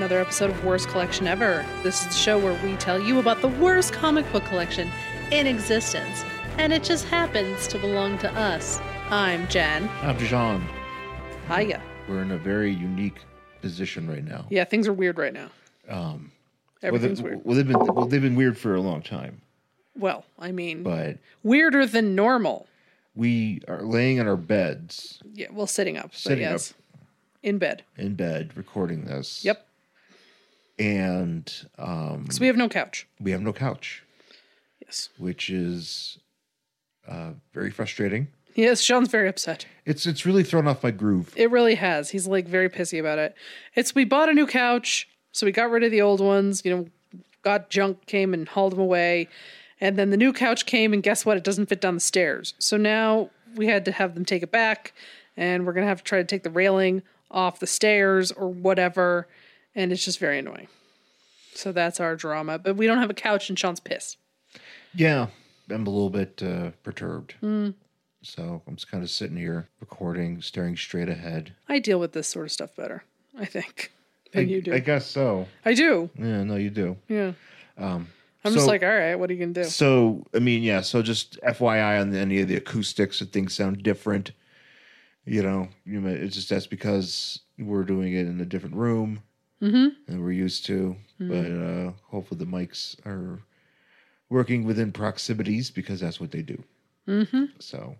another episode of Worst Collection Ever. This is the show where we tell you about the worst comic book collection in existence, and it just happens to belong to us. I'm Jen. I'm Jean. Hiya. We're in a very unique position right now. Yeah, things are weird right now. Everything's weird. They've been weird for a long time. Well, I mean, But weirder than normal. we are laying in our beds. Yeah, well, sitting up. Sitting but yes, up. In bed. In bed, recording this. Yep. And Because we have no couch. we have no couch, Yes. which is very frustrating. Yes, Sean's very upset. It's really thrown off my groove. It really has. He's like very pissy about it. We bought a new couch, so we got rid of the old ones, got junk, came and hauled them away. And then the new couch came, and guess what? It doesn't fit down the stairs. So now we had to have them take it back, and we're going to have to try to take the railing off the stairs or whatever. And it's just very annoying. So that's our drama. But we don't have a couch, and Sean's pissed. Yeah, I'm a little bit perturbed. So I'm just kind of sitting here recording, staring straight ahead. I deal with this sort of stuff better, I think, than you do. I guess so. I do. Yeah, no, you do. Yeah. I'm just like, all right, what are you going to do? So, I mean, yeah, so just FYI on any of the acoustics, if things sound different, it's just that's because we're doing it in a different room than we're used to. But hopefully the mics are working within proximities because that's what they do. So,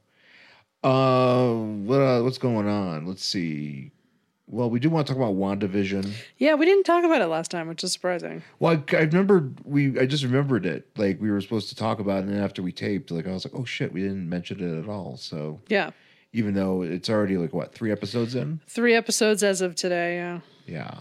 what's going on? Let's see. Well, we do want to talk about WandaVision. Yeah, we didn't talk about it last time, which is surprising. Well, I remembered I just remembered it. Like we were supposed to talk about it, and then after we taped, I was like, oh shit, we didn't mention it at all. So yeah, even though it's already 3 episodes in? 3 episodes as of today. Yeah. Yeah,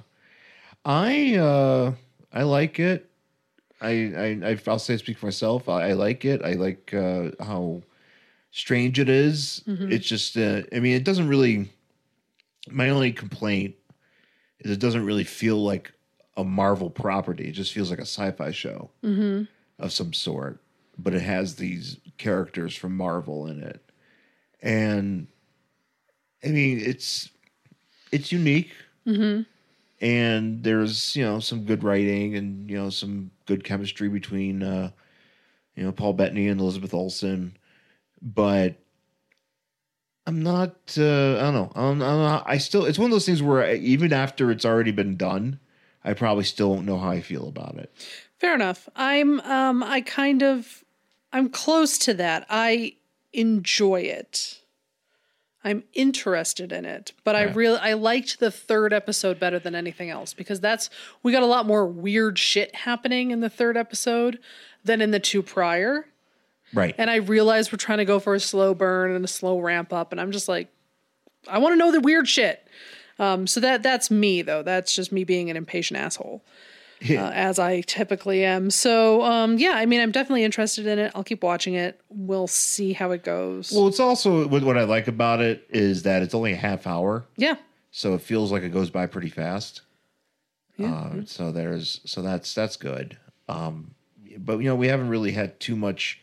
I like it. I'll speak for myself. I like it. I like how strange it is. It's just it doesn't really. My only complaint is it doesn't really feel like a Marvel property. It just feels like a sci-fi show of some sort. But it has these characters from Marvel in it. And, it's unique. And there's, some good writing and, some good chemistry between, Paul Bettany and Elizabeth Olsen. But I'm not, I don't know. It's one of those things where even after it's already been done, I probably still don't know how I feel about it. Fair enough. I'm close to that. I enjoy it. I'm interested in it, but yeah. I liked the 3rd episode better than anything else because we got a lot more weird shit happening in the 3rd episode than in the 2 prior. Right. And I realized we're trying to go for a slow burn and a slow ramp up. And I'm just like, I want to know the weird shit. So that's me, though. That's just me being an impatient asshole, as I typically am. So, I'm definitely interested in it. I'll keep watching it. We'll see how it goes. Well, it's also what I like about it is that it's only a half hour. Yeah. So it feels like it goes by pretty fast. Yeah. So that's good. But we haven't really had too much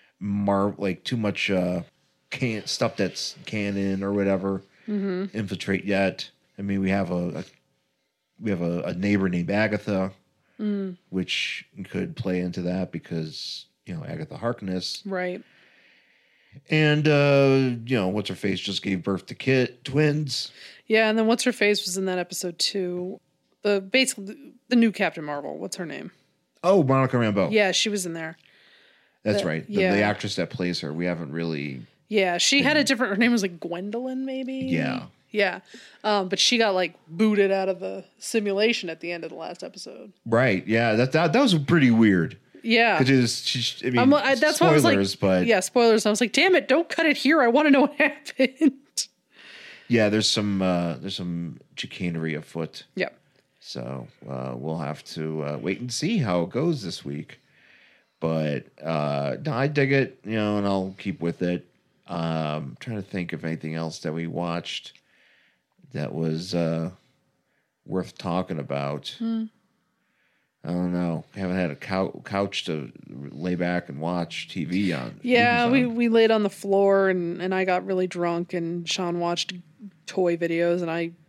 stuff that's canon or whatever infiltrate yet. We have a neighbor named Agatha, which could play into that because Agatha Harkness, right? And what's her face just gave birth to twins. Yeah, and then what's her face was in that episode too. The new Captain Marvel. What's her name? Oh, Monica Rambeau. Yeah, she was in there. That's right. The actress that plays her, we haven't really... Yeah, she had a different... Her name was Gwendolyn, maybe? Yeah. Yeah. But she got booted out of the simulation at the end of the last episode. Right, yeah. That was pretty weird. Yeah. Because that's spoilers, why I was like, but... Yeah, spoilers. I was like, damn it, don't cut it here. I want to know what happened. Yeah, there's some chicanery afoot. Yeah. So we'll have to wait and see how it goes this week. But no, I dig it, and I'll keep with it. I'm trying to think of anything else that we watched that was worth talking about. I don't know. I haven't had a couch to lay back and watch TV on. Yeah, we laid on the floor, and I got really drunk, and Sean watched toy videos, and I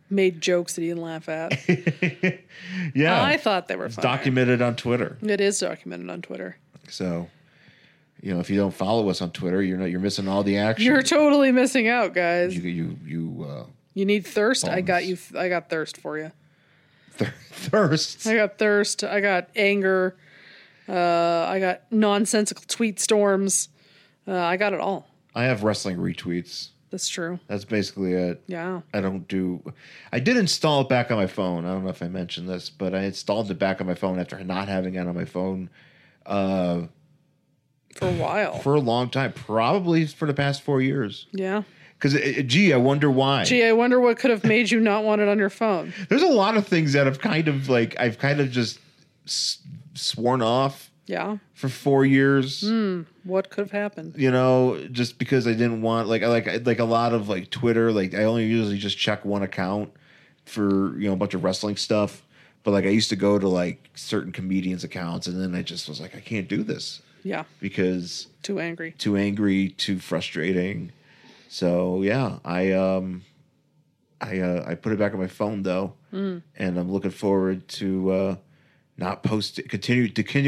made jokes that he didn't laugh at. Yeah. I thought they were It's funny. documented on Twitter. It is documented on Twitter. So, if you don't follow us on Twitter, you're missing all the action. You're totally missing out, guys. You You need thirst? I got Bones. you. I got thirst for you. thirst. I got thirst. I got anger. I got nonsensical tweet storms. I got it all. I have wrestling retweets. That's true. That's basically it. Yeah. I did install it back on my phone. I don't know if I mentioned this, but I installed it back on my phone after not having it on my phone For a while. for a long time, probably for the past 4 years. Yeah. Because, I wonder why. Gee, I wonder what could have made you not want it on your phone. There's a lot of things that have I've kind of just sworn off Yeah. for 4 years. What could have happened? Just because I didn't want like a lot of like Twitter. Like I only usually just check one account for a bunch of wrestling stuff. But like I used to go to like certain comedians' accounts, and then I just was like, I can't do this Yeah. because Too angry. too frustrating. So yeah, I put it back on my phone though, and I'm looking forward to not post continue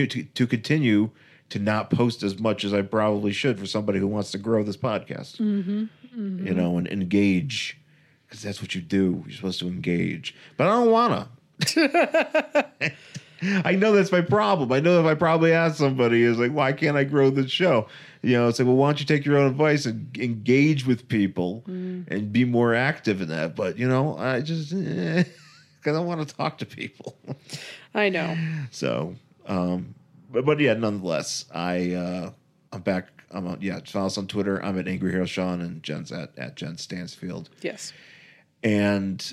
to not post as much as I probably should for somebody who wants to grow this podcast. And engage, because that's what you do. You're supposed to engage, but I don't wanna. I know that's my problem. I know if I probably ask somebody is like, why can't I grow this show? It's like, well, why don't you take your own advice and engage with people and be more active in that? But I just because I want to talk to people. I know. So, but yeah, nonetheless, I'm back. Follow us on Twitter. I'm at Angry Hero Sean, and Jen's at Jen Stansfield. Yes. And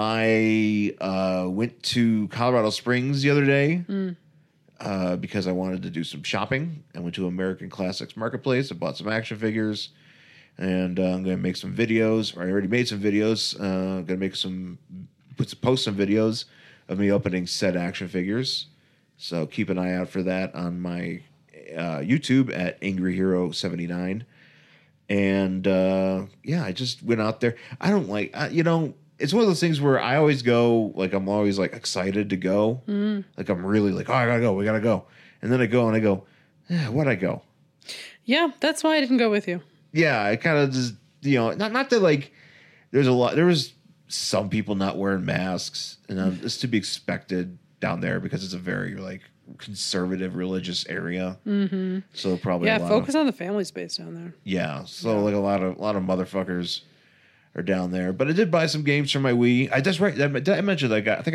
I went to Colorado Springs the other day because I wanted to do some shopping. I went to American Classics Marketplace. I bought some action figures, and I'm going to make some videos. Or I already made some videos. I'm going to post some videos of me opening said action figures. So keep an eye out for that on my YouTube at Angry Hero 79. And I just went out there. I don't like, it's one of those things where I always go, like, I'm always like excited to go. Like, I'm really like, oh, I gotta go. We gotta go. And then I go and I go, why'd I go? Yeah, that's why I didn't go with you. Yeah, I kind of just, not that like, there was some people not wearing masks, and it's to be expected down there because it's a very like conservative religious area. Mm-hmm. So probably focus on the family space down there. Yeah, so like a lot of motherfuckers are down there. But I did buy some games for my Wii. That's right. I mentioned I got a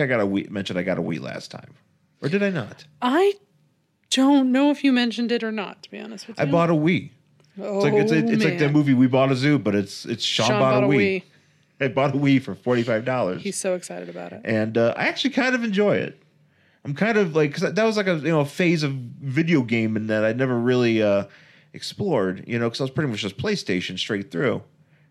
Wii last time, or did I not? I don't know if you mentioned it or not. To be honest with you, I bought a Wii. Oh, It's like that movie We Bought a Zoo, but it's Sean bought a Wii. I bought a Wii for $45. He's so excited about it. And I actually kind of enjoy it. I'm kind of like, because that was like a phase of video game and that I never really explored, because I was pretty much just PlayStation straight through.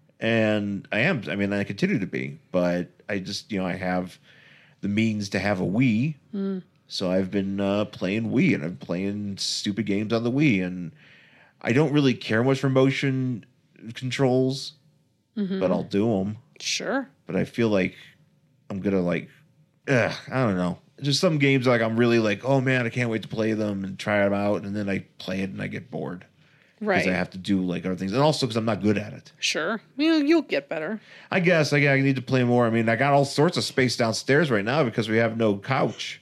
And I continue to be, but I just, I have the means to have a Wii. So I've been playing Wii, and I'm playing stupid games on the Wii. And I don't really care much for motion controls, but I'll do them. Sure. But I feel like I'm going to like, I don't know. Just some games like I'm really like, oh man, I can't wait to play them and try them out. And then I play it and I get bored. Right. Because I have to do like other things. And also because I'm not good at it. Sure. You'll get better. I guess I need to play more. I mean, I got all sorts of space downstairs right now because we have no couch.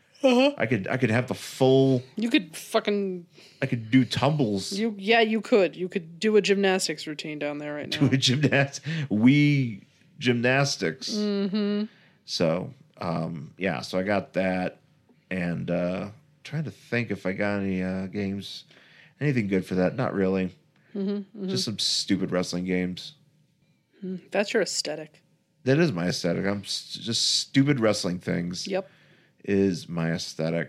I could have the full. You could fucking. I could do tumbles. You could. You could do a gymnastics routine down there right now. Do a Wii gymnastics. Mm-hmm. So, so I got that, and trying to think if I got any games, anything good for that. Not really. Just some stupid wrestling games. That's your aesthetic. That is my aesthetic. I'm just stupid wrestling things. Yep. Is my aesthetic.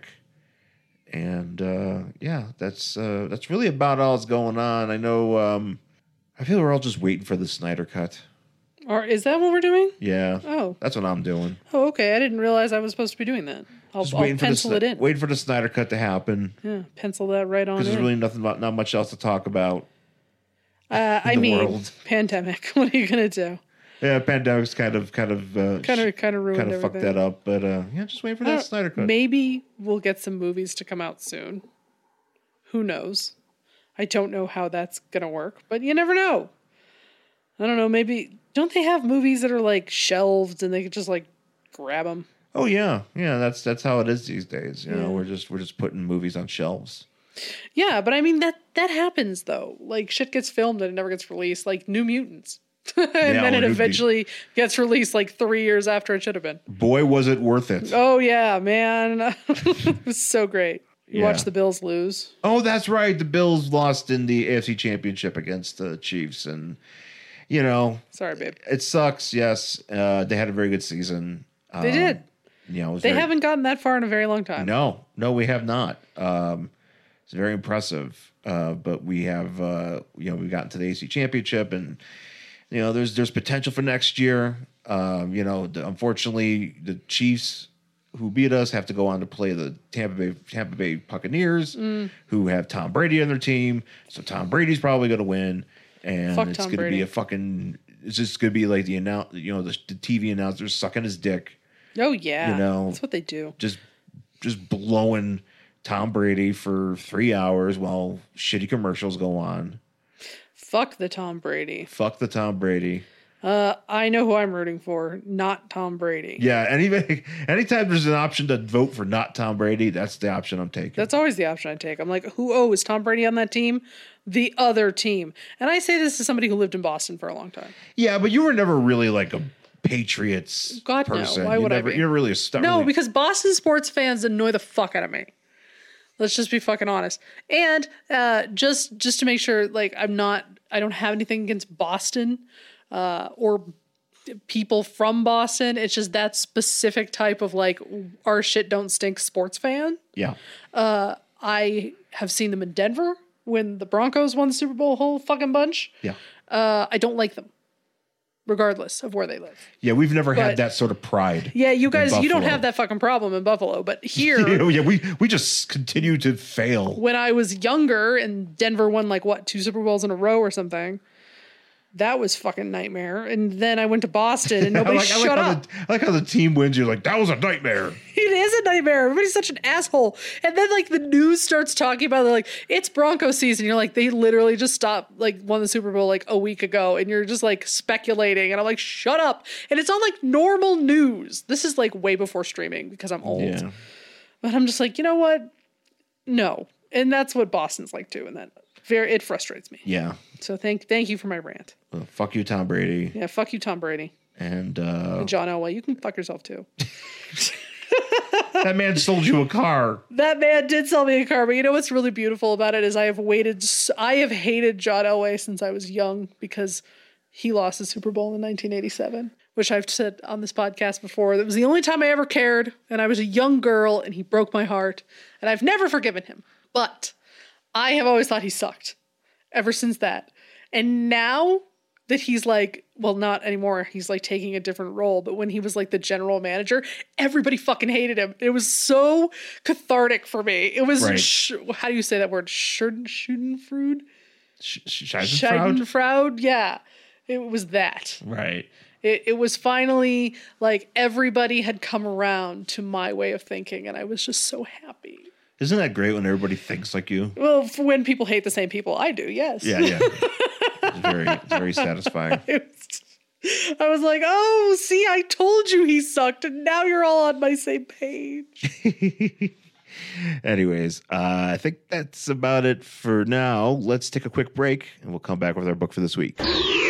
And that's really about all that's going on. I know I feel we're all just waiting for the Snyder Cut. Or is that what we're doing? Yeah. Oh. That's what I'm doing. Oh, okay. I didn't realize I was supposed to be doing that. I'll pencil it in. Waiting for the Snyder Cut to happen. Yeah, pencil that right on in. Because there's really not much else to talk about. World. World. Pandemic. What are you going to do? Yeah, pandemic's kind of ruined everything. Fucked that up. But just wait for that Snyder Cut. Maybe we'll get some movies to come out soon. Who knows? I don't know how that's gonna work, but you never know. I don't know. Maybe don't they have movies that are like shelved and they could just like grab them? Oh yeah. That's how it is these days. You know, we're just putting movies on shelves. Yeah, but I mean that happens though. Like shit gets filmed and it never gets released. Like New Mutants. And then it eventually gets released like 3 years after it should have been. Boy, was it worth it. Oh, yeah, man. It was so great. You watched the Bills lose. Oh, that's right. The Bills lost in the AFC Championship against the Chiefs. And, you know. Sorry, babe. It sucks, yes. They had a very good season. They did. You know, they haven't gotten that far in a very long time. No, we have not. It's very impressive. But we have, we've gotten to the AFC Championship and, you know, there's potential for next year. Unfortunately, the Chiefs who beat us have to go on to play the Tampa Bay Buccaneers, who have Tom Brady on their team. So Tom Brady's probably going to win, and it's going to be it's just going to be like the TV announcers sucking his dick. Oh yeah, you know, that's what they do. Just blowing Tom Brady for 3 hours while shitty commercials go on. Fuck the Tom Brady. Fuck the Tom Brady. I know who I'm rooting for, not Tom Brady. Yeah, anytime there's an option to vote for not Tom Brady, that's the option I'm taking. That's always the option I take. I'm like, is Tom Brady on that team? The other team. And I say this as somebody who lived in Boston for a long time. Yeah, but you were never really like a Patriots person. No. Why would I be? You're really a star. No, because Boston sports fans annoy the fuck out of me. Let's just be fucking honest. And just to make sure, like, I don't have anything against Boston or people from Boston. It's just that specific type of like our shit don't stink sports fan. Yeah. I have seen them in Denver when the Broncos won the Super Bowl a whole fucking bunch. Yeah. I don't like them, regardless of where they live. Yeah, we've never had that sort of pride. Yeah, you guys, you don't have that fucking problem in Buffalo, but here... yeah, we just continue to fail. When I was younger and Denver won 2 Super Bowls in a row or something, that was fucking nightmare. And then I went to Boston and nobody shut up. I like how the team wins. You're like, that was a nightmare. It is a nightmare. Everybody's such an asshole. And then the news starts talking about it, it's Broncos season. You're like, they literally just stopped, won the Super Bowl a week ago. And you're just speculating. And I'm like, shut up. And it's on normal news. This is way before streaming because I'm old. Yeah. But I'm just like, you know what? No. And that's what Boston's like too. And that it frustrates me. Yeah. So thank you for my rant. Fuck you, Tom Brady. Yeah, fuck you, Tom Brady. And John Elway, you can fuck yourself too. That man sold you a car. That man did sell me a car, but you know what's really beautiful about it is I have hated John Elway since I was young because he lost the Super Bowl in 1987, which I've said on this podcast before. That was the only time I ever cared, and I was a young girl, and he broke my heart, and I've never forgiven him. But I have always thought he sucked ever since that. And now that he's not anymore, he's taking a different role. But when he was the general manager, everybody fucking hated him. It was so cathartic for me. It was, right. How do you say that word? Schadenfreude? Schadenfreude? Yeah. It was that. Right. It was finally everybody had come around to my way of thinking. And I was just so happy. Isn't that great when everybody thinks like you? Well, for when people hate the same people, I do, yes. Yeah. It's very satisfying. I was like, oh, see, I told you he sucked, and now you're all on my same page. Anyways, I think that's about it for now. Let's take a quick break, and we'll come back with our book for this week.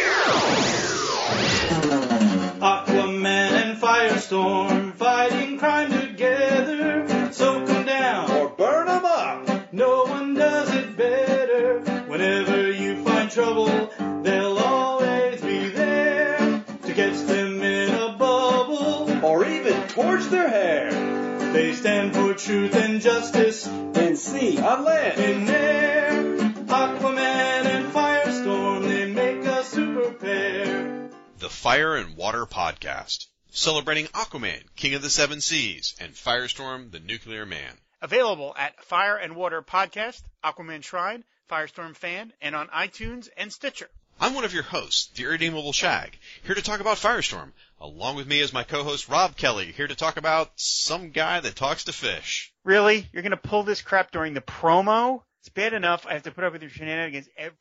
Aquaman and Firestorm fighting crime together. So come down or burn them up. No one does it better. Whenever you find trouble, they'll always be there to catch them in a bubble or even torch their hair. They stand for truth and justice in sea, on land, in air. Aquaman and Firestorm, they make a super pair. The Fire and Water Podcast, celebrating Aquaman, King of the Seven Seas, and Firestorm, the Nuclear Man. Available at Fire and Water Podcast, Aquaman Shrine, Firestorm Fan, and on iTunes and Stitcher. I'm one of your hosts, the Irredeemable Shag, here to talk about Firestorm. Along with me is my co-host Rob Kelly, here to talk about some guy that talks to fish. Really? You're going to pull this crap during the promo? It's bad enough I have to put up with your shenanigans every...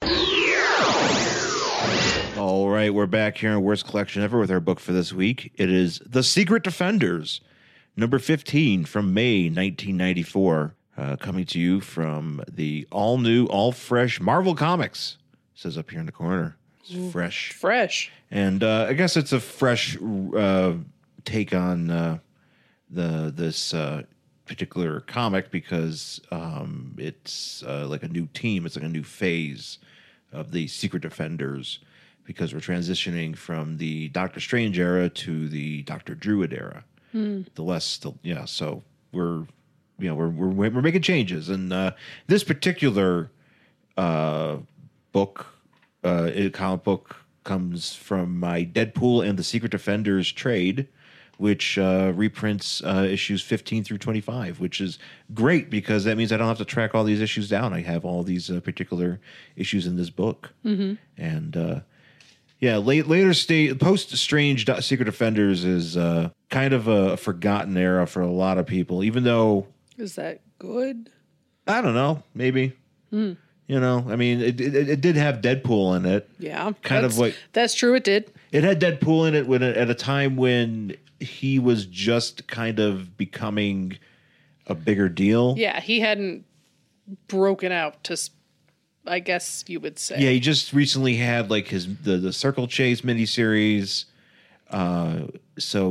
All right, we're back here in Worst Collection Ever with our book for this week. It is The Secret Defenders, number 15 from May 1994, coming to you from the all-new, all-fresh Marvel Comics. It says up here in the corner. It's fresh. Fresh. And I guess it's a fresh take on this particular comic because it's like a new team. It's like a new phase of the Secret Defenders because we're transitioning from the Doctor Strange era to the Doctor Druid era. So we're making changes, and this particular book, comic book, comes from my Deadpool and the Secret Defenders trade, which reprints issues 15 through 25, which is great because that means I don't have to track all these issues down. I have all these particular issues in this book. Mm-hmm. And later state post Strange Secret Defenders is kind of a forgotten era for a lot of people, even though. Is that good? I don't know. Maybe. You know, I mean, it did have Deadpool in it. Yeah. That's true. It did. It had Deadpool in it at a time when he was just kind of becoming a bigger deal. Yeah, he hadn't broken out to, I guess you would say. Yeah, he just recently had like the Circle Chase miniseries. So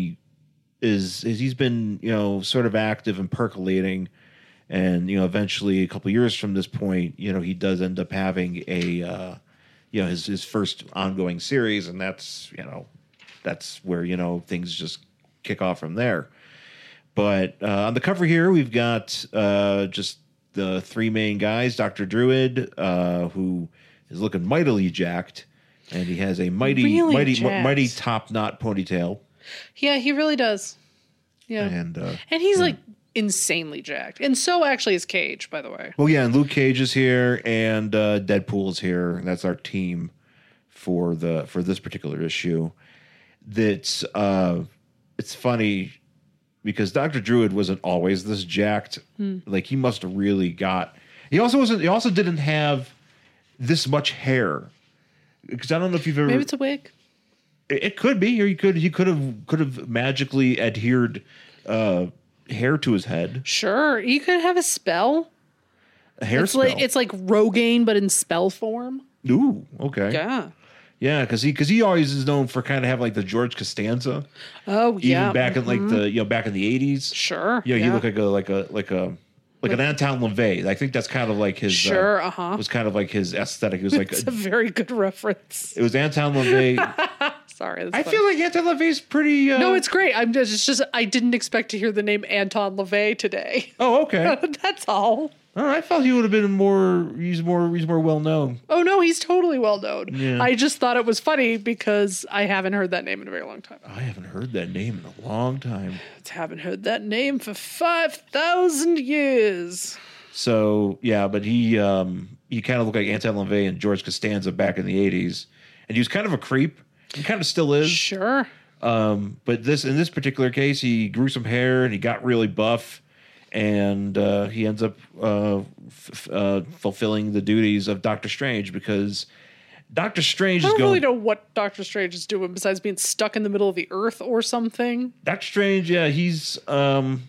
he's been, sort of active and percolating. And, eventually a couple years from this point, he does end up having a, his first ongoing series. And that's where, things just kick off from there. But on the cover here, we've got just the three main guys, Dr. Druid, who is looking mightily jacked. And he has a mighty top knot ponytail. Yeah, he really does. Yeah. And he's like insanely jacked. And so actually is Cage, by the way. Well, yeah, and Luke Cage is here and Deadpool is here. And that's our team for this particular issue. That's it's funny because Dr. Druid wasn't always this jacked. Like he must have really got. He also didn't have this much hair. Because I don't know if you've ever. Maybe it's a wig. It could be, or he could have magically adhered hair to his head. Sure, he could have a spell. A hair spell. It's like Rogaine, but in spell form. Ooh, okay. Yeah. Yeah, because he always is known for kind of having like the George Costanza. Oh yeah. Even back in like back in the 80s. Sure. Yeah, he looked like an Anton LaVey. I think that's kind of like his. Sure. Was kind of like his aesthetic. It was like it's a very good reference. It was Anton LaVey. Sorry, I feel like Anton LaVey's pretty. No, it's great. I'm just I didn't expect to hear the name Anton LaVey today. Oh, okay. That's all. I thought he would have been more. He's more well known. Oh no, he's totally well known. Yeah. I just thought it was funny because I haven't heard that name in a very long time. I haven't heard that name in a long time. I haven't heard that name for 5,000 years. So yeah, but he kind of looked like Anton LaVey and George Costanza back in the 80s, and he was kind of a creep. He kind of still is. Sure. But in this particular case, he grew some hair and he got really buff. And he ends up fulfilling the duties of Doctor Strange because Doctor Strange I don't really know what Doctor Strange is doing besides being stuck in the middle of the earth or something. Doctor Strange, yeah, he's in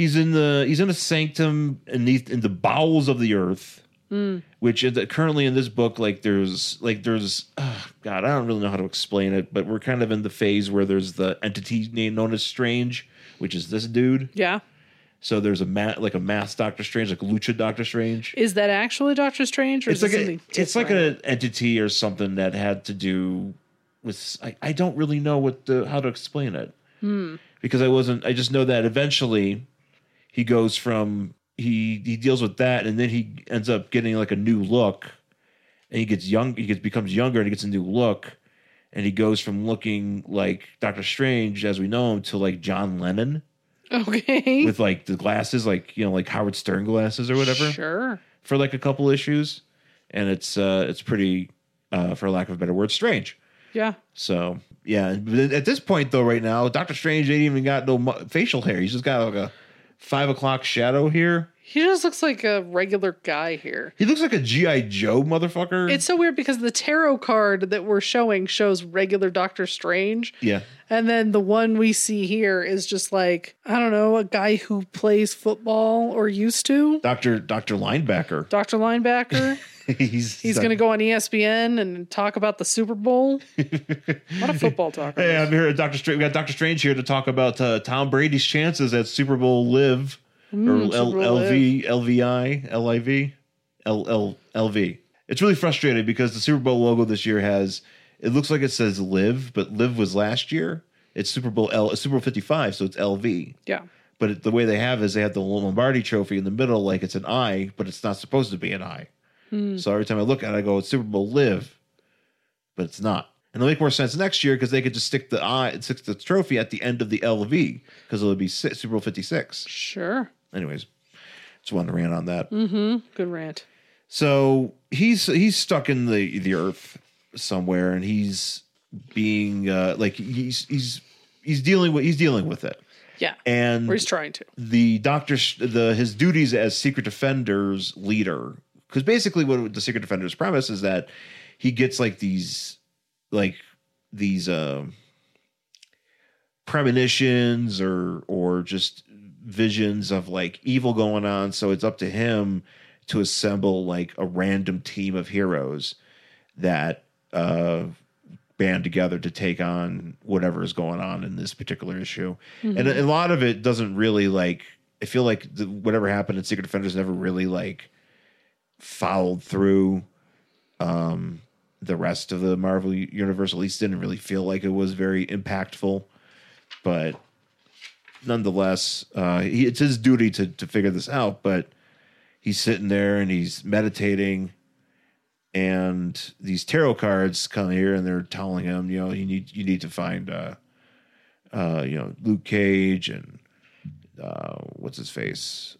a sanctum in the bowels of the earth, which currently in this book, there's God, I don't really know how to explain it, but we're kind of in the phase where there's the entity known as Strange, which is this dude. Yeah. So there's a mass Doctor Strange, like Lucha Doctor Strange. Is that actually Doctor Strange, or it's like an entity or something that had to do with. I don't really know how to explain it because I just know that eventually he goes from he deals with that, and then he ends up getting like a new look, and he becomes younger, and he gets a new look, and he goes from looking like Doctor Strange as we know him to like John Lennon. Okay. With like the glasses, like Howard Stern glasses or whatever. Sure. For like a couple issues, and it's pretty for lack of a better word, Strange. Yeah. So yeah, but at this point though, right now, Doctor Strange ain't even got no facial hair. He's just got like a 5 o'clock shadow here. He just looks like a regular guy here. He looks like a G.I. Joe motherfucker. It's so weird because the tarot card that we're showing shows regular Doctor Strange. Yeah. And then the one we see here is just like, I don't know, a guy who plays football or used to. Dr. Linebacker. Dr. Linebacker. He's going to go on ESPN and talk about the Super Bowl. What a football talker. Hey, I'm here at Doctor Strange. We got Dr. Strange here to talk about Tom Brady's chances at Super Bowl Live. Or LV. It's really frustrating because the Super Bowl logo this year it looks like it says Live, but Live was last year. It's Super Bowl 55, so it's LV. Yeah. But the way they have is they have the Lombardi trophy in the middle like it's an I, but it's not supposed to be an I. So every time I look at it, I go, it's Super Bowl Live, but it's not. And it'll make more sense next year because they could just stick the trophy at the end of the LV because it'll be Super Bowl 56. Sure. Anyways, just wanted to rant on that. Mm-hmm. Good rant. So he's stuck in the earth somewhere, and he's being he's dealing with it. Yeah. And or he's trying to. His duties as Secret Defenders leader, because basically what the Secret Defenders premise is that he gets these premonitions or just visions of evil going on, so it's up to him to assemble a random team of heroes that band together to take on whatever is going on in this particular issue. Mm-hmm. And a lot of it doesn't really I feel like whatever happened in Secret Defenders never really followed through the rest of the Marvel universe. At least didn't really feel like it was very impactful, but nonetheless, it's his duty to figure this out. But he's sitting there and he's meditating, and these tarot cards come here and they're telling him, you need to find, Luke Cage and what's his face,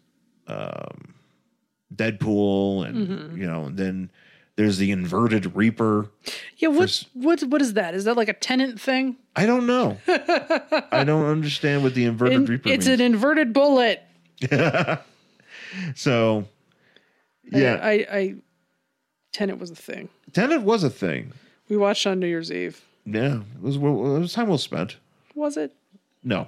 Deadpool, and and then there's the inverted Reaper. Yeah, what is that? Is that like a Tenant thing? I don't know. I don't understand what the inverted Reaper means. It's an inverted bullet. So, yeah. I Tenet was a thing. Tenet was a thing. We watched on New Year's Eve. Yeah. It was time well spent. Was it? No.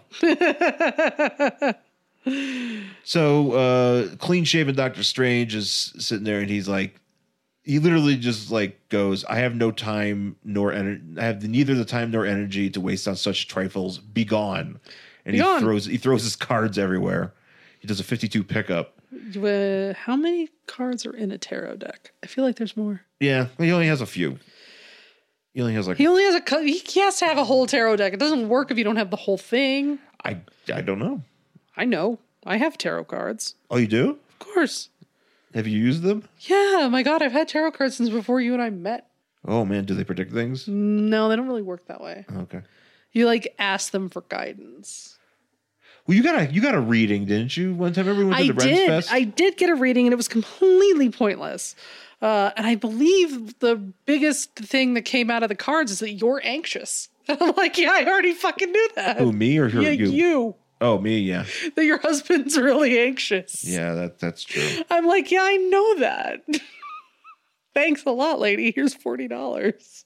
So, clean-shaven Doctor Strange is sitting there and he's he literally just goes, I have no time nor energy. I have neither the time nor energy to waste on such trifles. Be gone. And he throws his cards everywhere. He does a 52 pickup. How many cards are in a tarot deck? I feel like there's more. Yeah, he only has a few. He only has he has to have a whole tarot deck. It doesn't work if you don't have the whole thing. I don't know. I know. I have tarot cards. Oh, you do? Of course. Have you used them? Yeah, my God, I've had tarot cards since before you and I met. Oh man, do they predict things? No, they don't really work that way. Okay. You ask them for guidance. Well, you got a reading, didn't you? One time everyone went to the Rens Fest? I did get a reading, and it was completely pointless. And I believe the biggest thing that came out of the cards is that you're anxious. I'm like, yeah, I already fucking knew that. Who, me or you? You. Oh, me, yeah. That your husband's really anxious. Yeah, that's true. I'm like, yeah, I know that. Thanks a lot, lady. Here's $40.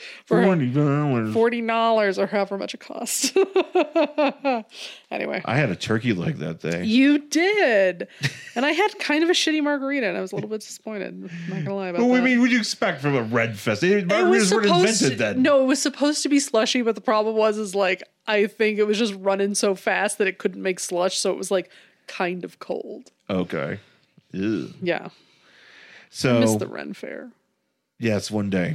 $40 or however much it costs. Anyway. I had a turkey leg that day. You did. And I had kind of a shitty margarita, and I was a little bit disappointed. I'm not going to lie about that. What would you expect from a Red Fest? Margaritas weren't invented then. No, it was supposed to be slushy, but the problem was I think it was just running so fast that it couldn't make slush, so it was kind of cold. Okay. Ew. Yeah. So I missed the Ren Fair. Yes, one day.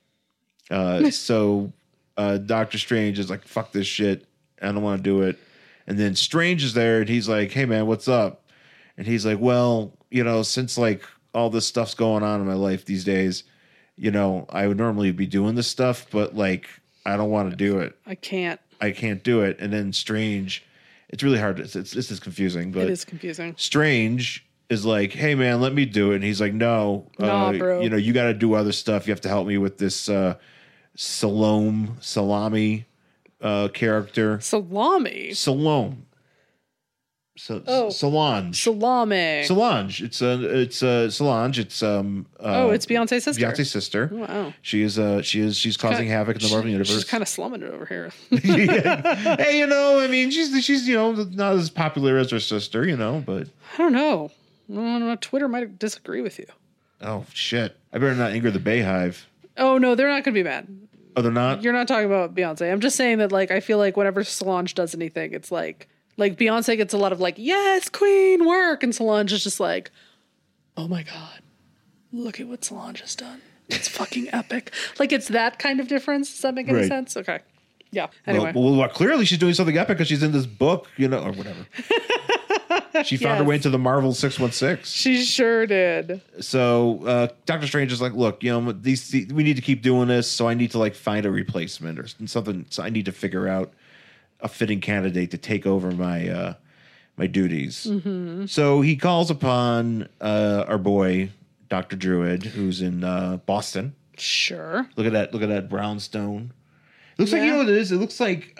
So Doctor Strange is like, fuck this shit. I don't want to do it. And then Strange is there and he's like, hey man, what's up? And he's like, well, since all this stuff's going on in my life these days, I would normally be doing this stuff, but I don't want to do it. I can't do it. And then Strange, it's really hard. This is confusing, but it is confusing. Strange is like, hey man, let me do it. And he's like, no, Nah, bro. you know, you got to do other stuff. You have to help me with this Salami character. Salami. Solange. Salami. Solange. It's Solange. It's It's Beyonce's sister. Beyonce's sister. Wow. She's causing havoc in the Marvel universe. She's kind of slumming it over here. Hey, you know, I mean, she's you know, not as popular as her sister, you know, but I don't know. Twitter might disagree with you. oh shit, I better not anger the Bayhive. Oh no, they're not going to be mad. Oh, they're not. You're not talking about Beyonce. I'm just saying that, like, I feel like whenever Solange does anything, it's like Beyonce gets a lot of like, yes, queen work, and Solange is just like, oh my god, look at what Solange has done. It's fucking epic. Like, it's that kind of difference. Does that make any Right. sense? Okay. Yeah. Anyway. Well, clearly she's doing something epic because she's in this book, you know, or whatever. She found her Yes. way into the Marvel 616. She sure did. So Doctor Strange is like, look, you know, we need to keep doing this, so I need to like find a replacement or something. So I need to figure out a fitting candidate to take over my my duties. Mm-hmm. So he calls upon our boy Dr. Druid, who's in Boston. Sure. Look at that brownstone. It looks like, you Yeah. know what it is? It looks like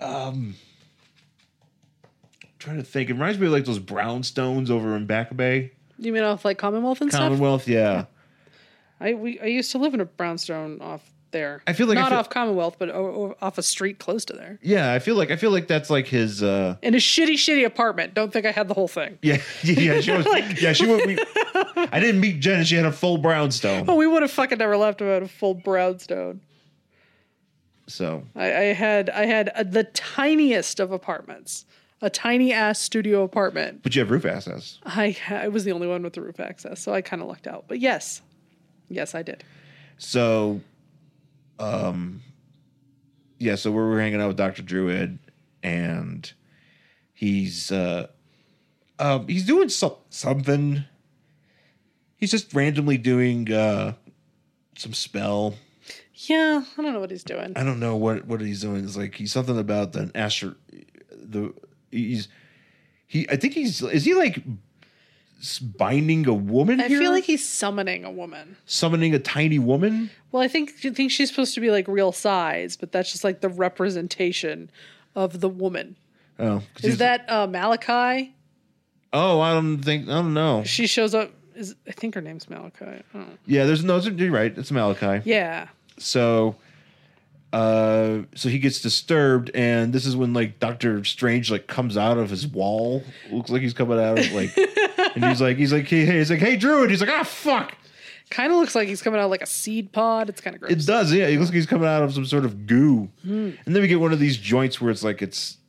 I'm trying to think. It reminds me of like those brownstones over in Back Bay. You mean off like Commonwealth and Commonwealth, yeah. stuff? I used to live in a brownstone off there. I feel like not off Commonwealth, but off a street close to there. Yeah, I feel like that's like his In a shitty apartment. Don't think I had the whole thing. yeah, she was she went I didn't meet Jen and she had a full brownstone. Oh, we would have fucking never left about a full brownstone. So I had the tiniest of apartments, a tiny ass studio apartment. but you have roof access. I was the only one with the roof access, so I kind of lucked out. But yes, I did. So yeah, so we're hanging out with Dr. Druid and he's doing something. He's just randomly doing some spell. Yeah, I don't know what he's doing. I don't know what he's doing. It's like he's something about the I think is he like binding a woman I here? feel like he's summoning a woman. Summoning a tiny woman? Well, I think she's supposed to be like real size, but that's just like the representation of the woman. Oh. Is that Malachi? Oh, I don't know. She shows up. I think her name's Malachi. I don't know. Yeah, you're right. It's Malachi. Yeah. So he gets disturbed, and this is when like Doctor Strange like comes out of his wall. Looks like he's coming out of like, and he's like, hey, Druid. He's like, ah, fuck. Kind of looks like he's coming out like a seed pod. It's kind of gross. It does, yeah. He looks like he's coming out of some sort of goo, and then we get one of these joints where it's like it's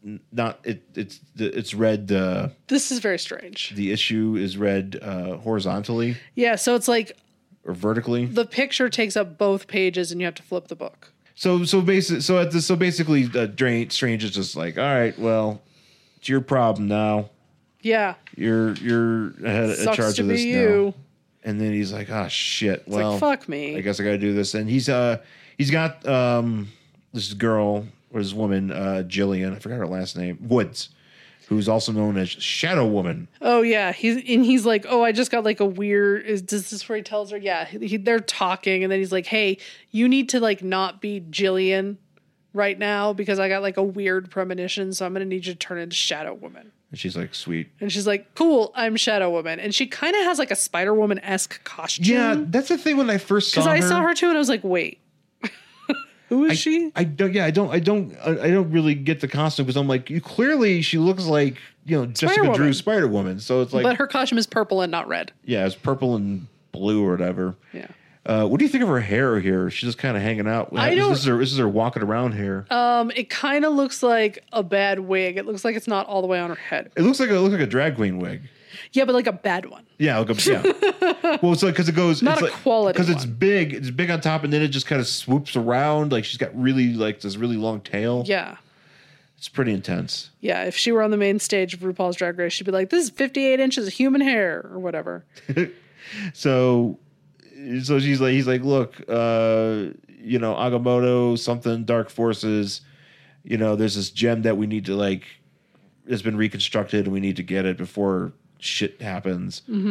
read. This is very strange. The issue is read horizontally Yeah, so it's like or vertically. the picture takes up both pages, and you have to flip the book. So basically, Strange is just like, all right, well, it's your problem now. Yeah, You're in sucks charge to of this be now. you. And then he's like, oh shit. It's Well, like fuck me. I guess I got to do this. And he's got this girl or this woman, Jillian. I forgot her last name. Woods, who's also known as Shadow Woman. Oh yeah, he's like, oh, I just got like a weird. Is this where he tells her? Yeah, they're talking, and then he's like, hey, you need to like not be Jillian right now because I got like a weird premonition, so I'm gonna need you to turn into Shadow Woman. And she's like, sweet. And she's like, cool, I'm Shadow Woman, and she kind of has like a Spider Woman-esque costume. Yeah, that's the thing when I first saw her. because I saw her too, and I was like, wait, who is she? I don't really get the costume because I'm like, clearly she looks like, you know, Jessica Spider-Woman. Drew Spider Woman. So it's like, But her costume is purple and not red. yeah, it's purple and blue or whatever. Yeah. What do you think of her hair here? She's just kind of hanging out. I don't- This is her walking around hair. It kind of looks like a bad wig. It looks like it's not all the way on her head. It looks like a drag queen wig. Yeah, but like a bad one. Yeah, yeah. Well, it's like because it goes Not it's a like, quality because it's one. big. It's big on top, and then it just kind of swoops around. Like she's got really like this really long tail. Yeah. It's pretty intense. Yeah, if she were on the main stage of RuPaul's Drag Race, she'd be like, this is 58 inches of human hair or whatever. So he's like, look, you know, Agamotto, something, Dark Forces, you know, there's this gem that we need to like, it's been reconstructed and we need to get it before shit happens. Mm-hmm.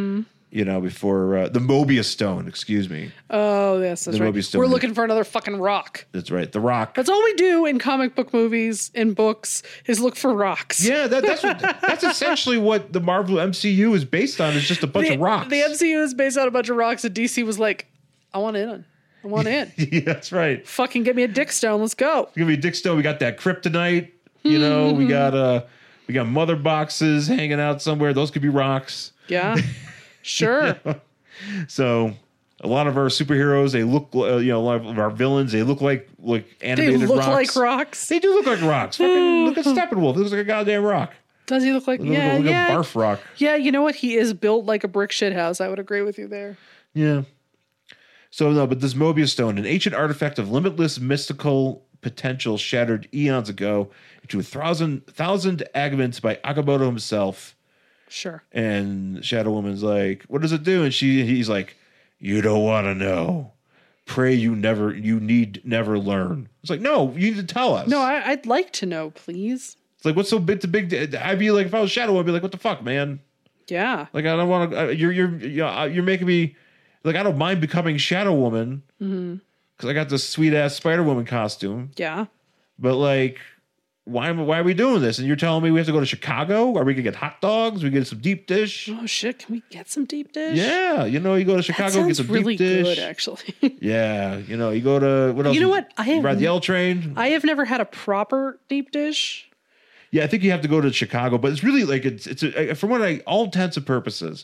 before the Mobius Stone, excuse me. Oh, yes, that's The right. Mobius Stone. We're looking for another fucking rock. That's right. The Rock. That's all we do in comic book movies, in books, is look for rocks. Yeah, that's essentially what the Marvel MCU is based on, is just a bunch of rocks. The MCU is based on a bunch of rocks, and DC was like, I want in. I want in. Yeah, that's right. Fucking get me a dick stone. Let's go. Give me a Dick Stone. We got that kryptonite. We got mother boxes hanging out somewhere. Those could be rocks. Yeah. Sure. So a lot of our superheroes, they look, a lot of our villains, they look like They animated look rocks. like rocks. They do look like rocks. Fucking look at Steppenwolf. He looks like a goddamn rock. Does he look like? Look Yeah, at yeah. Barf Rock. Yeah, you know what? He is built like a brick shithouse. I would agree with you there. Yeah. So no, but this Mobius Stone, an ancient artifact of limitless mystical potential, shattered eons ago into 1,000 agments by Agamotto himself. Sure. And Shadow Woman's like, "What does it do?" And he's like, "You don't want to know. Pray you need never learn." It's like, no, you need to tell us. No, I'd like to know, please. It's like, what's so big? I'd be like, if I was Shadow, I'd be like, what the fuck, man? Yeah. Like, I don't want to. You're making me like, I don't mind becoming Shadow Woman because I got this sweet ass Spider Woman costume. Yeah. But like, why are we doing this? And you're telling me we have to go to Chicago? Are we gonna get hot dogs? We get some deep dish? Oh shit! Can we get some deep dish? Yeah, you go to That Chicago and get sounds some really deep dish. good, actually. Yeah, you go to what else? You know what? You ride the L train. I have never had a proper deep dish. Yeah, I think you have to go to Chicago, but it's really like from what all intents and purposes,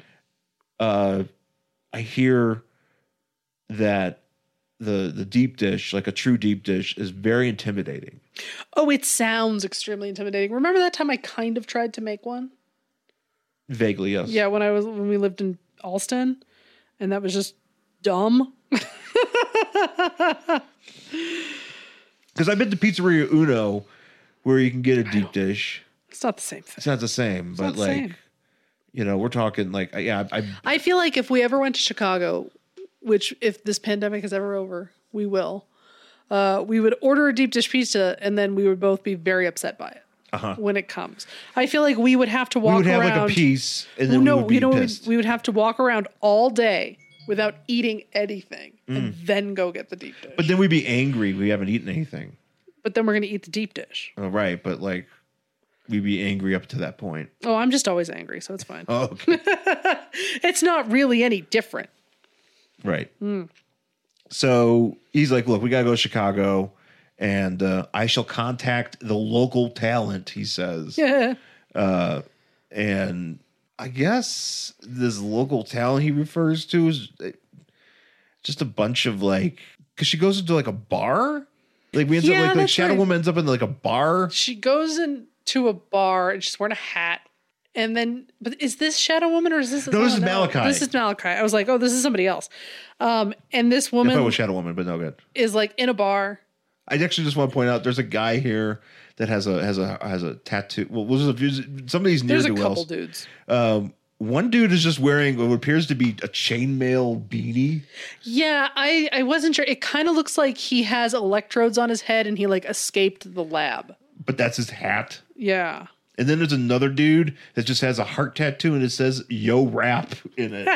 I hear that the deep dish, like a true deep dish, is very intimidating. Oh, it sounds extremely intimidating. Remember that time I kind of tried to make one? Vaguely, yes. Yeah, when we lived in Alston, and that was just dumb. Because I've been to Pizzeria Uno, where you can get a deep dish. It's not the same thing. It's not the same, but not the like, same. we're talking like, yeah. I feel like if we ever went to Chicago, which if this pandemic is ever over, we will, we would order a deep dish pizza, and then we would both be very upset by it when it comes. I feel like we would have to walk around. We would have like a piece, and then we would be pissed. We would have to walk around all day without eating anything, and then go get the deep dish. But then we'd be angry we haven't eaten anything. But then we're going to eat the deep dish. Oh, right, but like, we'd be angry up to that point. Oh, I'm just always angry, so it's fine. Oh, okay. It's not really any different. Right. So he's like, look, we got to go to Chicago, and I shall contact the local talent, he says. Yeah. And I guess this local talent he refers to is just a bunch of like, because she goes into like a bar. Like we end up like Shadow Woman ends up in like a bar. She goes into a bar and she's wearing a hat. And then, but is this Shadow Woman or is this? No, this is Malachi. This is Malachi. I was like, oh, this is somebody else. And this woman I thought it was Shadow Woman, but no good. Is like in a bar. I actually just want to point out there's a guy here that has a tattoo. Well, some of these near There's a couple dudes. One dude is just wearing what appears to be a chainmail beanie. Yeah, I wasn't sure. It kind of looks like he has electrodes on his head and he like escaped the lab. But that's his hat. Yeah. And then there's another dude that just has a heart tattoo and it says "Yo Rap" in it.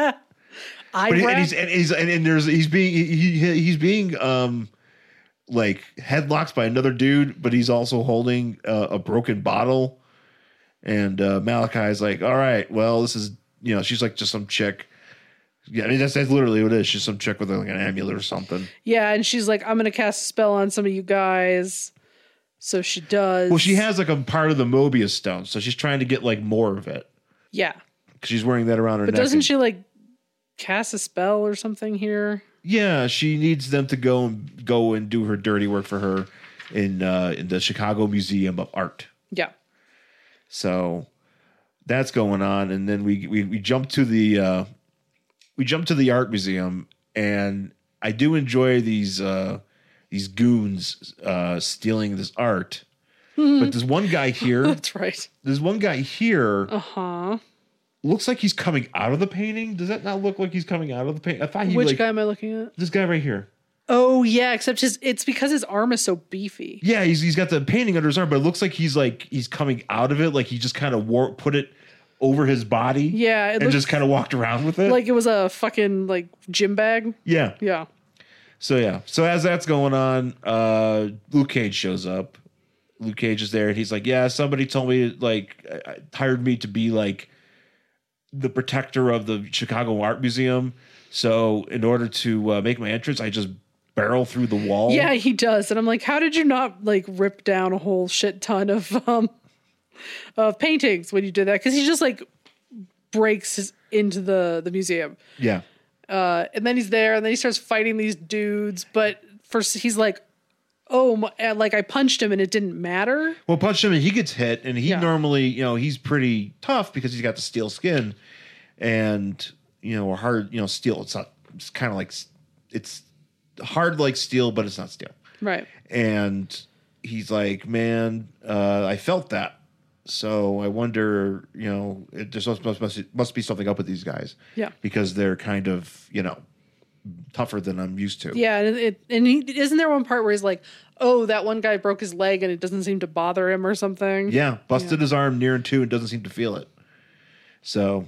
He's being like headlocked by another dude, but he's also holding a broken bottle. And Malachi's like, all right, well, this is, she's like just some chick. Yeah, I mean, that's literally what it is. She's some chick with like an amulet or something. Yeah, and she's like, I'm going to cast a spell on some of you guys. So she does. Well, she has like a part of the Mobius stone, so she's trying to get like more of it. Yeah. Because she's wearing that around her neck. But doesn't she like cast a spell or something here? Yeah, she needs them to go and do her dirty work for her in the Chicago Museum of Art. Yeah. So that's going on, and then we jump to the art museum, and I do enjoy these goons stealing this art. But there's one guy here. That's right. There's one guy here. Uh-huh. Looks like he's coming out of the painting. Does that not look like he's coming out of the painting? I thought Which guy am I looking at? This guy right here. Oh yeah, except it's because his arm is so beefy. Yeah, he's got the painting under his arm, but it looks like he's coming out of it, like he just kind of put it over his body. Yeah, it and looks just kind of walked around with it. like it was a fucking like gym bag. yeah. Yeah. So as that's going on, Luke Cage shows up. Luke Cage is there, and he's like, "Yeah, somebody told me like hired me to be like the protector of the Chicago Art Museum. So in order to make my entrance, I just barrel through the wall." Yeah, he does. And I'm like, how did you not like rip down a whole shit ton of paintings when you did that? Because he just like breaks into the museum. Yeah. And then he's there, and then he starts fighting these dudes. But first, he's like, "Oh, like I punched him, and it didn't matter." Well, punch him, and he gets hit, and he Yeah. normally, he's pretty tough because he's got the steel skin, and a hard, steel. It's kind of like it's hard like steel, but it's not steel. Right. And he's like, "Man, I felt that. So I wonder, there's must be something up with these guys. Yeah. Because they're kind of, tougher than I'm used to." Yeah, and he isn't there one part where he's like, "Oh, that one guy broke his leg, and it doesn't seem to bother him or something." Yeah, busted his arm near and two and doesn't seem to feel it. So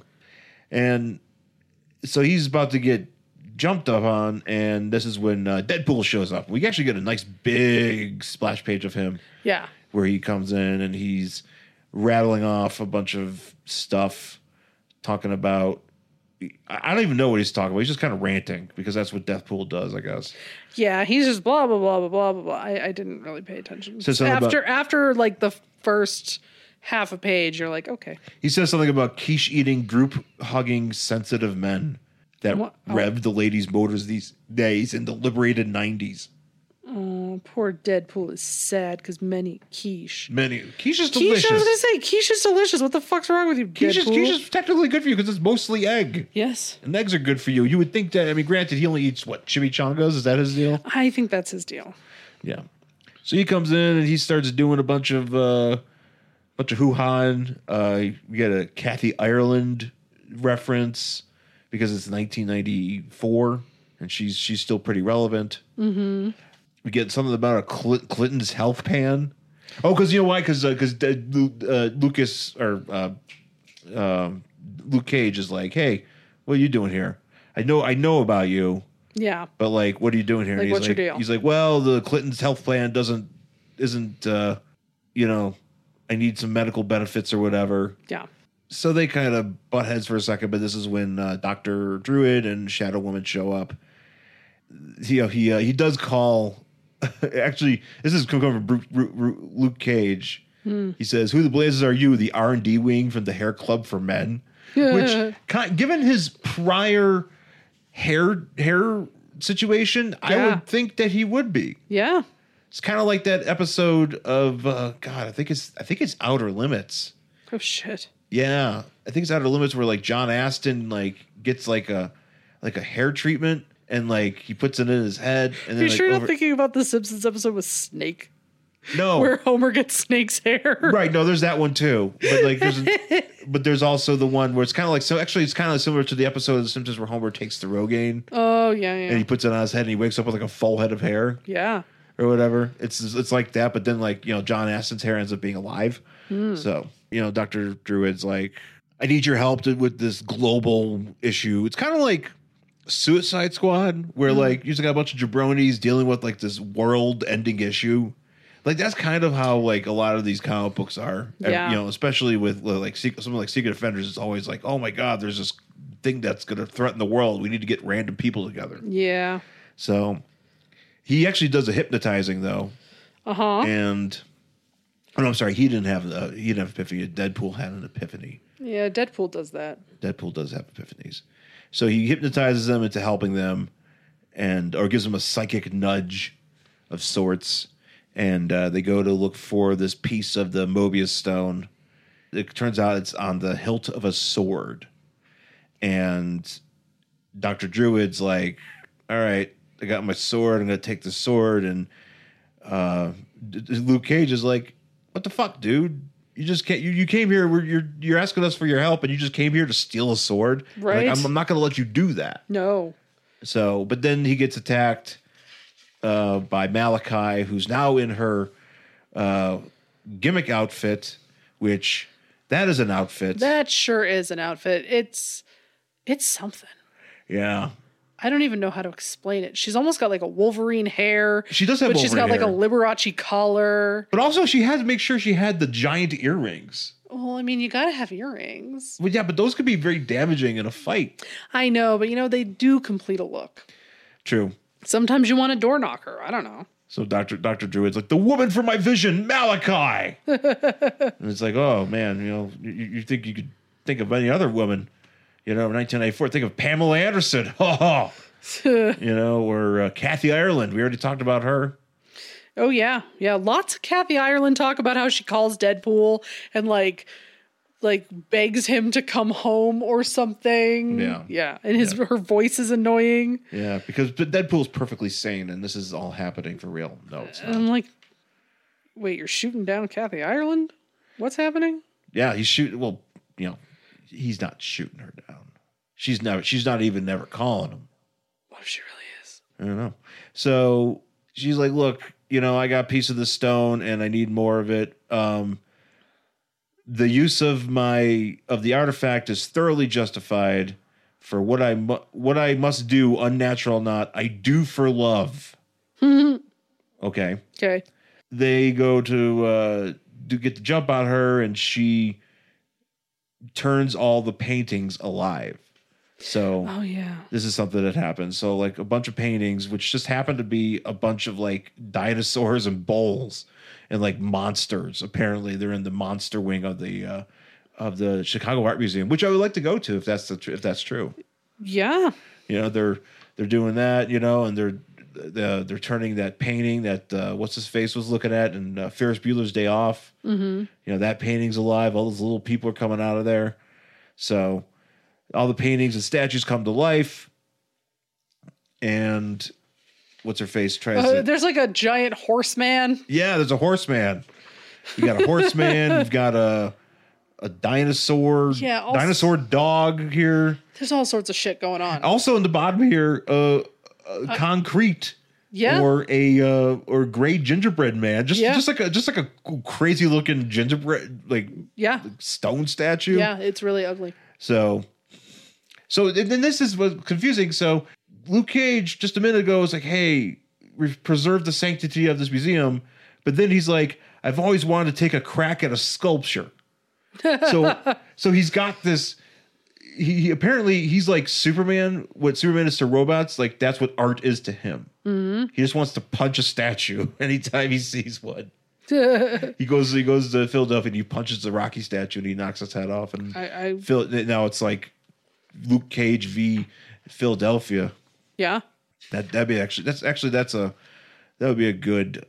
he's about to get jumped up on, and this is when Deadpool shows up. We actually get a nice big splash page of him Yeah. where he comes in and he's rattling off a bunch of stuff, talking about. I don't even know what he's talking about. He's just kind of ranting because that's what Deathpool does, I guess. Yeah, he's just blah blah blah blah blah blah blah. I didn't really pay attention. So something After like the first half a page, you're like, okay. He says something about quiche eating, group hugging, sensitive men that What? Oh. rev the ladies' motors these days in the liberated 90s. Oh, poor Deadpool is sad because men eat quiche. Quiche is Quiche, delicious. I was gonna say quiche is delicious. What the fuck's wrong with you, Quiche Deadpool? is technically good for you because it's mostly egg. Yes, And eggs are good for you. You would think that, granted, he only eats, chimichangas? Is that his deal? I think that's his deal. Yeah. So he comes in and he starts doing a bunch of hoo-ha. We get a Kathy Ireland reference because it's 1994 and she's still pretty relevant. Mm-hmm. We get something about a Clinton's health pan. Oh, because you know why? Because Lucas or Luke Cage is like, "Hey, what are you doing here? I know about you, Yeah, but like, what are you doing here?" Like, And what's your deal? He's like, "Well, the Clinton's health plan isn't I need some medical benefits or whatever." yeah, So they kind of butt heads for a second, but this is when Dr. Druid and Shadow Woman show up. He does call. Actually, this is coming from Luke Cage. He says, "Who the blazes are you, the R&D wing from the Hair Club for Men?" Which, given his prior hair situation, I Yeah. would think that he would be. yeah. It's kind of like that episode of I think it's Outer Limits. Oh shit. Yeah, I think it's Outer Limits where like John Aston like gets like a hair treatment and like he puts it in his head and then You like, sure not thinking about the Simpsons episode with Snake, no where Homer gets Snake's hair? right no there's that one too but like there's also the one where it's kind of like so actually it's kind of similar to the episode of The Simpsons where Homer takes the Rogaine Oh yeah, and yeah, he puts it on his head and he wakes up with like a full head of hair yeah. or whatever. It's like that, but then like John Aston's hair ends up being alive. So Dr. Druid's like, "I need your help with this global issue." It's kind of like Suicide Squad, where like you just got a bunch of jabronis dealing with like this world-ending issue. Like that's kind of how like a lot of these comic books are. Yeah. Especially with like something like Secret Offenders. It's always like, oh my god, there's this thing that's going to threaten the world. We need to get random people together. Yeah. So he actually does a hypnotizing though. And I'm sorry, he didn't have epiphany. Deadpool had an epiphany. Yeah, Deadpool does that. Deadpool does have epiphanies. So he hypnotizes them into helping them or gives them a psychic nudge of sorts. And they go to look for this piece of the Mobius stone. It turns out it's on the hilt of a sword. And Dr. Druid's like, "All right, I got my sword. I'm going to take the sword." And Luke Cage is like, "What the fuck, dude? You just can't. You came here. You're asking us for your help, and you just came here to steal a sword. Right. Like, I'm not going to let you do that." No. So, but then he gets attacked by Malachi, who's now in her gimmick outfit, which That is an outfit. That sure is an outfit. It's something. Yeah. I don't even know how to explain it. She's almost got like a Wolverine hair. She does have but she's got Wolverine like a hair. Liberace collar. But also, she had to make sure she had the giant earrings. Well, I mean, you gotta have earrings. Well, yeah, but those could be very damaging in a fight. I know, but they do complete a look. True. Sometimes you want a door knocker. I don't know. So Dr. Druid's like, the woman from my vision, Malachi. And it's like, oh, man, you think you could think of any other woman, 1994. Think of Pamela Anderson. Or Kathy Ireland. We already talked about her. Oh, yeah. Yeah, lots of Kathy Ireland talk about how she calls Deadpool and, like begs him to come home or something. Yeah. Yeah, and her voice is annoying. Yeah, because Deadpool's perfectly sane, and this is all happening for real. No, it's And not. I'm like, wait, you're shooting down Kathy Ireland? What's happening? Yeah, he's shooting. Well, he's not shooting her down. She's not even never calling him. What if she really is? I don't know. So she's like, look, I got a piece of the stone and I need more of it. The use of the artifact is thoroughly justified for what I must do, unnatural or not. I do for love. Okay. Okay. They go to get the jump on her, and she turns all the paintings alive. So Oh, yeah. this is something that happens. So like a bunch of paintings, which just happen to be a bunch of like dinosaurs and bowls and like monsters. Apparently they're in the monster wing of the Chicago Art Museum, which I would like to go to if that's true. Yeah. They're doing that, and they're turning that painting that what's his face was looking at and Ferris Bueller's Day Off. Mm-hmm. That painting's alive. All those little people are coming out of there. So all the paintings and statues come to life. And what's her face tries to... There's like a giant horseman. Yeah, there's a horseman. You got a horseman. You've got a dinosaur. Yeah, also- dinosaur dog here. There's all sorts of shit going on. Also in the bottom here, concrete. Yeah. Or gray gingerbread man. Just like a crazy looking gingerbread Yeah. stone statue. Yeah, it's really ugly. So then this is what's confusing. So Luke Cage just a minute ago was like, hey, we've preserved the sanctity of this museum. But then he's like, I've always wanted to take a crack at a sculpture. So he's got this. He apparently he's like Superman. What Superman is to robots, like that's what art is to him. Mm-hmm. He just wants to punch a statue anytime he sees one. He goes to Philadelphia and he punches the Rocky statue and he knocks its head off. And now it's like Luke Cage v. Philadelphia. Yeah. That would be a good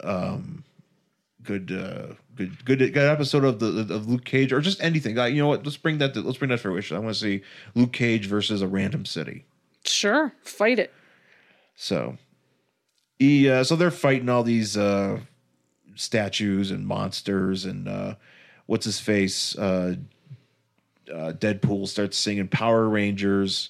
episode of Luke Cage, or just anything. You know what? Let's bring that to fruition. I want to see Luke Cage versus a random city. Sure, fight it. So so they're fighting all these statues and monsters, and what's his face? Deadpool starts singing Power Rangers.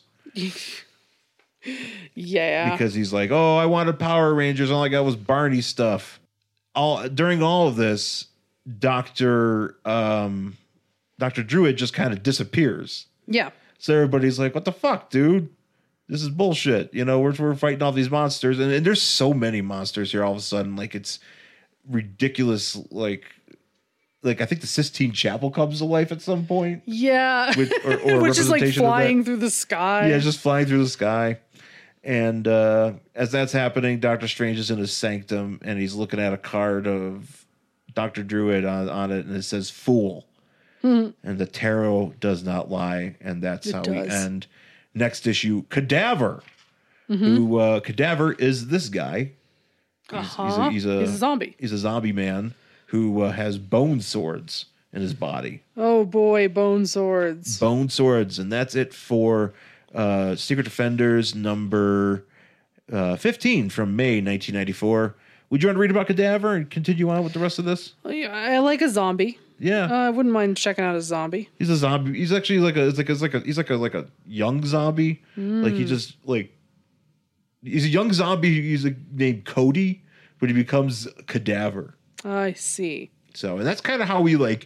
Yeah, because he's like, oh, I wanted Power Rangers. All I got was Barney stuff. During all of this, Dr. Druid just kind of disappears. Yeah. So everybody's like, what the fuck, dude? This is bullshit. We're fighting all these monsters. And there's so many monsters here all of a sudden. Like, it's ridiculous. Like I think the Sistine Chapel comes to life at some point. Yeah. Or which is like flying through the sky. Yeah, just flying through the sky. And as that's happening, Doctor Strange is in his sanctum, and he's looking at a card of Dr. Druid on it, and it says "Fool," and the tarot does not lie, and that's how we end. Next issue, Cadaver. Who Cadaver is this guy? He's a zombie. He's a zombie man who has bone swords in his body. Oh boy, bone swords. Bone swords, and that's it for Secret Defenders number 15 from May 1994. Would you want to read about Cadaver and continue on with the rest of this? Well, yeah, I like a zombie. Yeah, I wouldn't mind checking out a zombie. He's a zombie. He's actually like a young zombie. Like he's a young zombie. He's named Cody, but he becomes Cadaver. I see. So, and that's kind of how we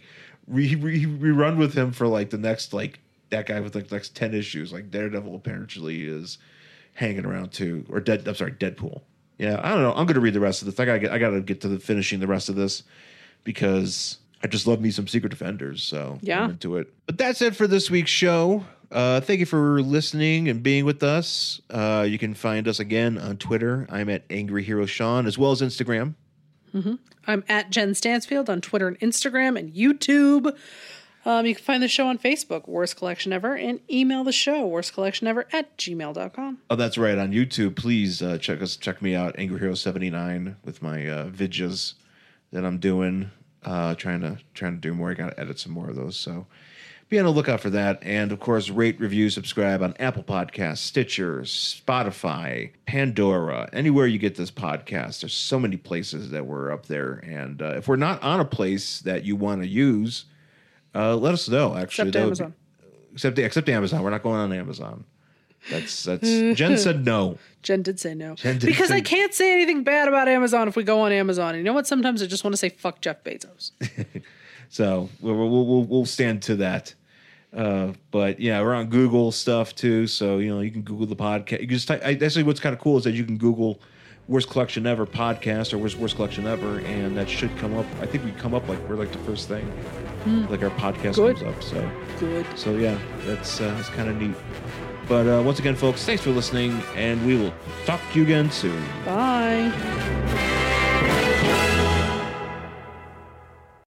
rerun with him for like the next like that guy with like the next 10 issues. Like Daredevil apparently is hanging around too, or Deadpool. Yeah, I don't know. I'm gonna read the rest of this. I gotta get to finishing the rest of this because I just love me some Secret Defenders. So Yeah. I'm into it. But that's it for this week's show. Thank you for listening and being with us. You can find us again on Twitter. I'm at Angry Hero Sean, as well as Instagram. I'm at Jen Stansfield on Twitter and Instagram and YouTube. You can find the show on Facebook, Worst Collection Ever, and email the show, worstcollectionever@gmail.com. Oh, that's right. On YouTube, please check me out, Angry Hero 79, with my vidjas that I'm doing. Trying to do more. I gotta edit some more of those. So be on the lookout for that. And of course, rate, review, subscribe on Apple Podcasts, Stitcher, Spotify, Pandora, anywhere you get this podcast. There's so many places that we're up there. And if we're not on a place that you want to use, let us know. Actually, Except Amazon. Except Amazon. We're not going on Amazon. That's Jen said no. Jen did say no. Jen did because say- I can't say anything bad about Amazon if we go on Amazon. And you know what? Sometimes I just want to say fuck Jeff Bezos. So we'll stand to that. But yeah, we're on Google stuff too. So, you can Google the podcast. You can just actually what's kind of cool is that you can Google Worst Collection Ever podcast or Worst Collection Ever, and that should come up. I think we come up like we're like the first thing, like our podcast Good. comes up. So Good. So yeah, that's kind of neat. But once again, folks, thanks for listening, and we will talk to you again soon. Bye.